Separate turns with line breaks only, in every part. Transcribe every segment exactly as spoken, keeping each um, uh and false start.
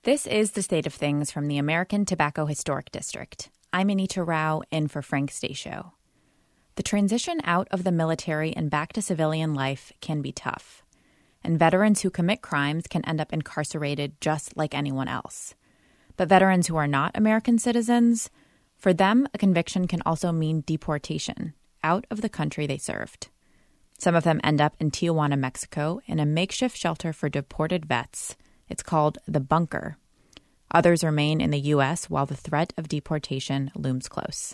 This is The State of Things from the American Tobacco Historic District. I'm Anita Rao, in for Frank Stasio. The transition out of the military and back to civilian life can be tough, and veterans who commit crimes can end up incarcerated just like anyone else. But veterans who are not American citizens, for them, a conviction can also mean deportation out of the country they served. Some of them end up in Tijuana, Mexico, in a makeshift shelter for deported vets. It's called the Bunker. Others remain in the U S while the threat of deportation looms close.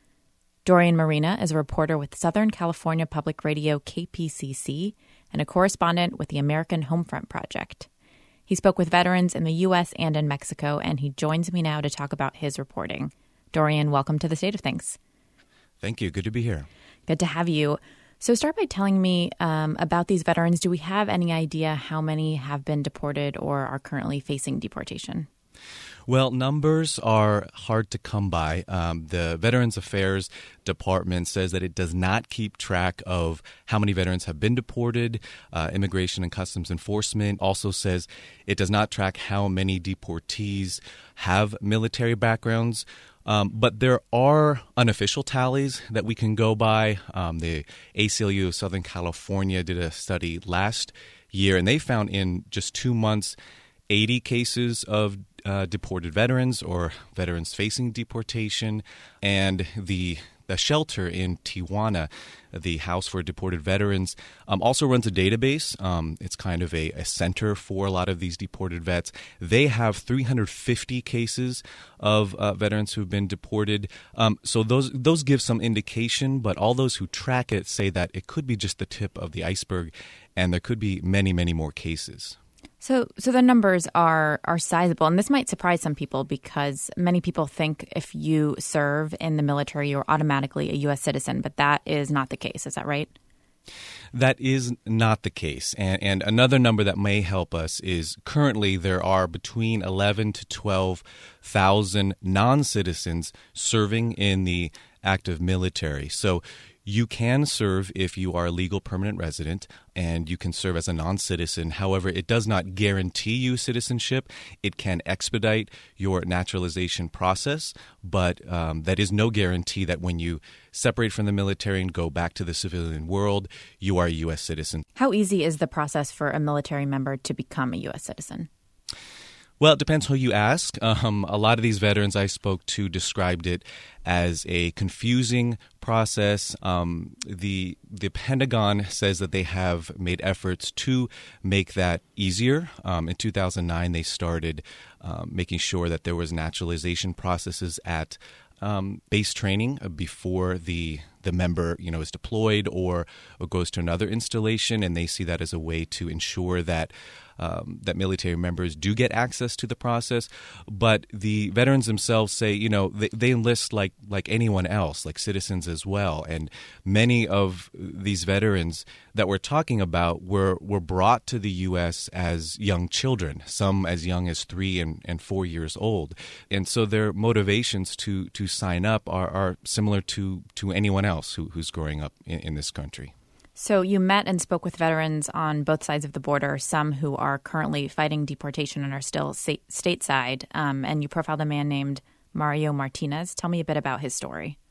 Dorian Marina is a reporter with Southern California Public Radio K P C C and a correspondent with the American Homefront Project. He spoke with veterans in the U S and in Mexico, and he joins me now to talk about his reporting. Dorian, welcome to The State of Things.
Thank you. Good to be here.
Good to have you. So start by telling me um, about these veterans. Do we have any idea how many have been deported or are currently facing deportation?
Well, numbers are hard to come by. Um, the Veterans Affairs Department says that it does not keep track of how many veterans have been deported. Uh, Immigration and Customs Enforcement also says it does not track how many deportees have military backgrounds. Um, but there are unofficial tallies that we can go by. Um, the A C L U of Southern California did a study last year, and they found in just two months eighty cases of uh, deported veterans or veterans facing deportation. And the the shelter in Tijuana, the House for Deported Veterans, um, also runs a database. Um, it's kind of a, a center for a lot of these deported vets. They have three hundred fifty cases of uh, veterans who've been deported. Um, so those those give some indication, but all those who track it say that it could be just the tip of the iceberg, and there could be many, many more cases.
So so the numbers are are sizable, and this might surprise some people because many people think if you serve in the military, you're automatically a U S citizen, but that is not the case. Is that right?
That is not the case. And, and another number that may help us is currently there are between eleven to twelve thousand non-citizens serving in the active military. So you can serve if you are a legal permanent resident, and you can serve as a non-citizen. However, it does not guarantee you citizenship. It can expedite your naturalization process, but um, that is no guarantee that when you separate from the military and go back to the civilian world, you are a U S citizen.
How easy is the process for a military member to become a U S citizen?
Well, it depends who you ask. Um, a lot of these veterans I spoke to described it as a confusing process. Um, the the Pentagon says that they have made efforts to make that easier. Um, in two thousand nine, they started um, making sure that there was naturalization processes at um, base training before the the member, you know, is deployed or, or goes to another installation, and they see that as a way to ensure that um, that military members do get access to the process. But the veterans themselves say, you know, they, they enlist like like anyone else, like citizens as well. And many of these veterans that we're talking about were were brought to the U S as young children, some as young as three and, and four years old. And so their motivations to to sign up are, are similar to, to anyone else. else who, who's growing up in, in this country.
So you met and spoke with veterans on both sides of the border, some who are currently fighting deportation and are still sta- stateside, um, and you profiled a man named Mario Martinez. Tell me a bit about his story.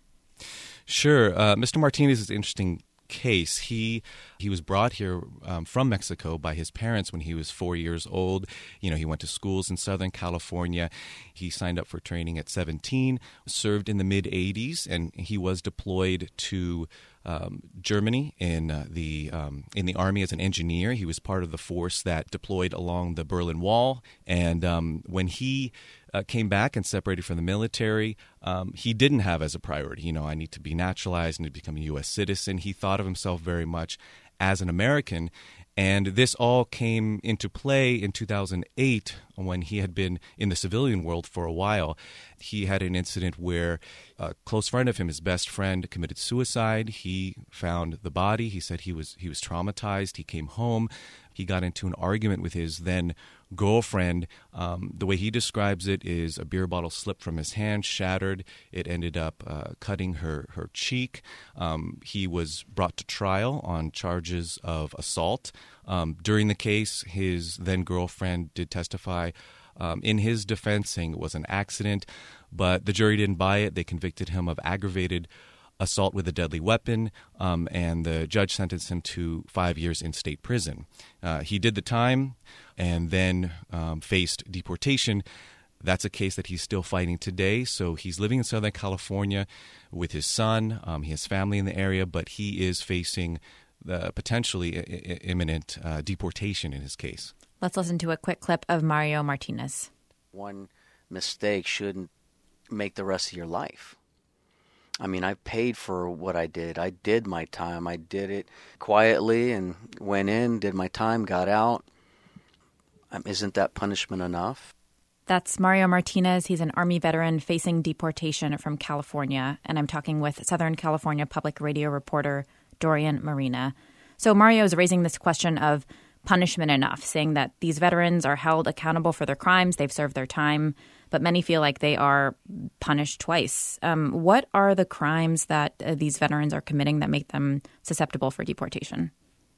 Sure. Uh, Mister Martinez is an interesting case. He he was brought here um, from Mexico by his parents when he was four years old. You know, he went to schools in Southern California. He signed up for training at seventeen, served in the mid-eighties, and he was deployed to um, Germany in uh, the um, in the army as an engineer. He was part of the force that deployed along the Berlin Wall. And um, when he uh, came back and separated from the military, um, he didn't have as a priority, you know, I need to be naturalized and to become a U S citizen. He thought of himself very much as an American. And this all came into play in two thousand eight when he had been in the civilian world for a while. He had an incident where a close friend of him, his best friend, committed suicide. He found the body. He said he was he was traumatized. He came home. He got into an argument with his then girlfriend. Um, the way he describes it is a beer bottle slipped from his hand, shattered. It ended up uh, cutting her, her cheek. Um, he was brought to trial on charges of assault. Um, during the case, his then girlfriend did testify um, in his defense, saying it was an accident, but the jury didn't buy it. They convicted him of aggravated assault with a deadly weapon, um, and the judge sentenced him to five years in state prison. Uh, he did the time and then um, faced deportation. That's a case that he's still fighting today. So he's living in Southern California with his son. Um, he has family in the area, but he is facing the potentially I- I- imminent uh, deportation in his case.
Let's listen to a quick clip of Mario Martinez.
One mistake shouldn't make the rest of your life. I mean, I paid for what I did. I did my time. I did it quietly and went in, did my time, got out. Um, isn't that punishment enough?
That's Mario Martinez. He's an Army veteran facing deportation from California. And I'm talking with Southern California Public Radio reporter Dorian Marina. So Mario is raising this question of punishment enough, saying that these veterans are held accountable for their crimes. They've served their time, but many feel like they are punished twice. Um, what are the crimes that uh, these veterans are committing that make them susceptible for deportation?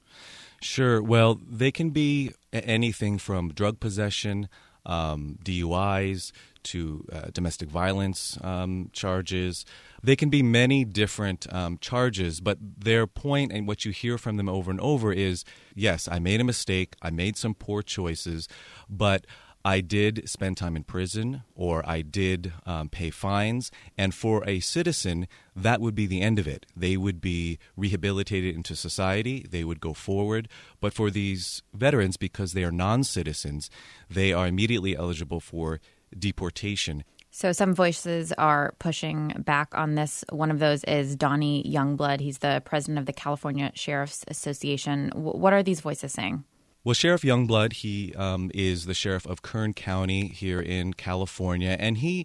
Sure. Well, they can be anything from drug possession, um, D U Is, to uh, domestic violence um, charges. They can be many different um, charges, but their point and what you hear from them over and over is, yes, I made a mistake, I made some poor choices, but I did spend time in prison, or I did um, pay fines, and for a citizen, that would be the end of it. They would be rehabilitated into society, they would go forward, but for these veterans, because they are non-citizens, they are immediately eligible for deportation.
So some voices are pushing back on this. One of those is Donnie Youngblood. He's the president of the California Sheriff's Association. W- what are these voices saying?
Well, Sheriff Youngblood, he um, is the sheriff of Kern County here in California, and he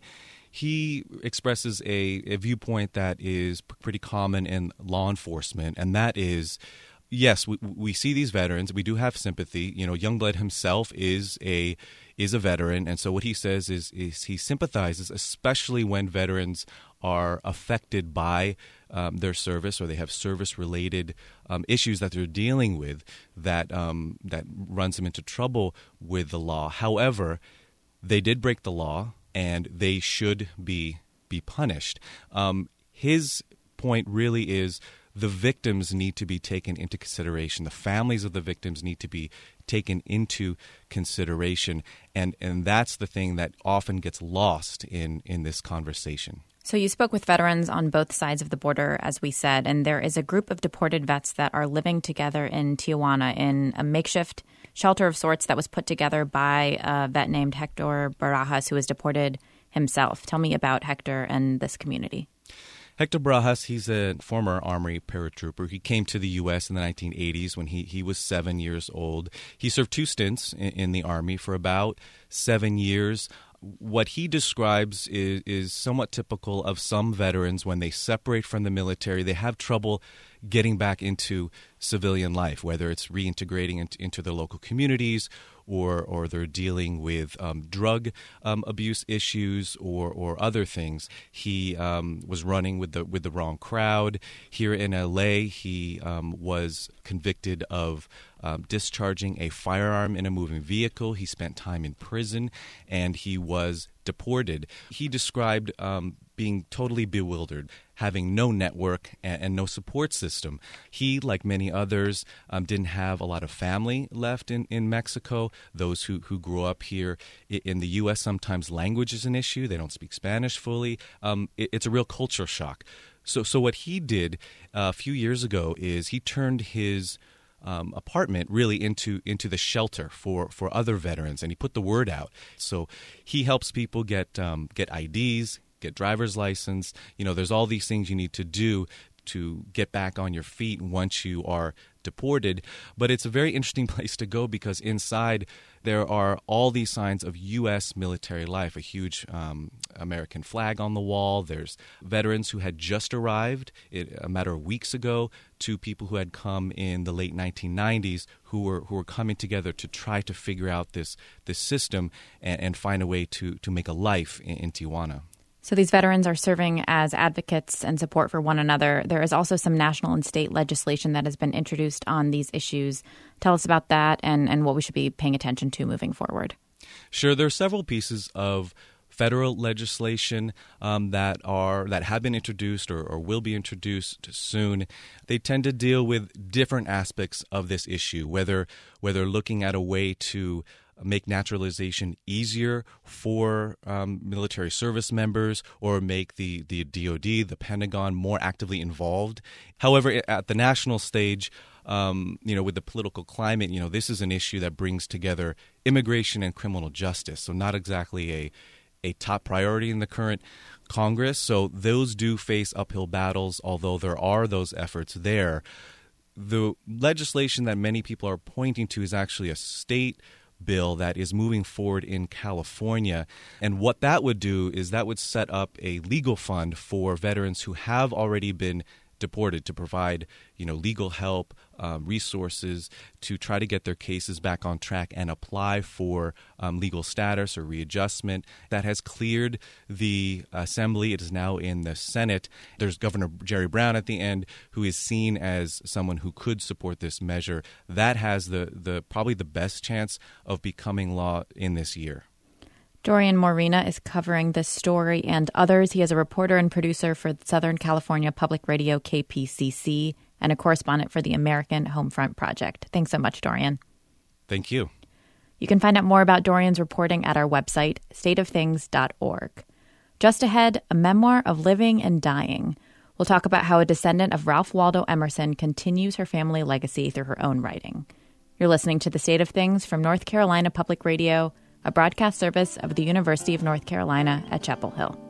he expresses a, a viewpoint that is p- pretty common in law enforcement, and that is, yes, we, we see these veterans. We do have sympathy. You know, Youngblood himself is a is a veteran, and so what he says is, is he sympathizes, especially when veterans are affected by um, their service, or they have service-related um, issues that they're dealing with that um, that runs them into trouble with the law. However, they did break the law, and they should be be punished. Um, his point really is the victims need to be taken into consideration. The families of the victims need to be taken into consideration, and and that's the thing that often gets lost in in this conversation.
So you spoke with veterans on both sides of the border, as we said, and there is a group of deported vets that are living together in Tijuana in a makeshift shelter of sorts that was put together by a vet named Hector Barajas, who was deported himself. Tell me about Hector and this community.
Hector Barajas, he's a former Army paratrooper. He came to the U S in the nineteen eighties when he, he was seven years old. He served two stints in, in the Army for about seven years. What he describes is, is somewhat typical of some veterans. When they separate from the military, they have trouble getting back into civilian life, whether it's reintegrating into, into their local communities, or or they're dealing with um, drug um, abuse issues, or or other things. He um, was running with the with the wrong crowd. Here in L A, he um, was convicted of um, discharging a firearm in a moving vehicle. He spent time in prison, and he was deported. He described um, being totally bewildered, having no network and, and no support system. He, like many others, um, didn't have a lot of family left in, in Mexico. Those who, who grew up here in the U S, sometimes language is an issue. They don't speak Spanish fully. Um, it, it's a real culture shock. So, so what he did uh, a few years ago is he turned his Um, apartment really into into the shelter for, for other veterans, and he put the word out. So he helps people get um, get I Ds, get driver's license. You know, there's all these things you need to do to get back on your feet once you are deported. But it's a very interesting place to go, because inside there are all these signs of U S military life, a huge um, American flag on the wall. There's veterans who had just arrived it, a matter of weeks ago, to people who had come in the late nineteen nineties who were who were coming together to try to figure out this this system and, and find a way to, to make a life in, in Tijuana.
So these veterans are serving as advocates and support for one another. There is also some national and state legislation that has been introduced on these issues. Tell us about that and, and what we should be paying attention to moving forward.
Sure, there are several pieces of federal legislation um, that are that have been introduced or, or will be introduced soon. They tend to deal with different aspects of this issue, whether whether looking at a way to make naturalization easier for um, military service members or make the, the D O D, the Pentagon, more actively involved. However, at the national stage, um, you know, with the political climate, you know, this is an issue that brings together immigration and criminal justice. So not exactly a a top priority in the current Congress. So those do face uphill battles, although there are those efforts there. The legislation that many people are pointing to is actually a state bill that is moving forward in California. And what that would do is that would set up a legal fund for veterans who have already been deported to provide, you know, legal help, um, resources to try to get their cases back on track and apply for um, legal status or readjustment. That has cleared the Assembly. It is now in the Senate. There's Governor Jerry Brown at the end, who is seen as someone who could support this measure. That has the, the probably the best chance of becoming law in this year.
Dorian Morina is covering this story and others. He is a reporter and producer for Southern California Public Radio K P C C and a correspondent for the American Homefront Project. Thanks so much, Dorian.
Thank you.
You can find out more about Dorian's reporting at our website, state of things dot org. Just ahead, a memoir of living and dying. We'll talk about how a descendant of Ralph Waldo Emerson continues her family legacy through her own writing. You're listening to The State of Things from North Carolina Public Radio, a broadcast service of the University of North Carolina at Chapel Hill.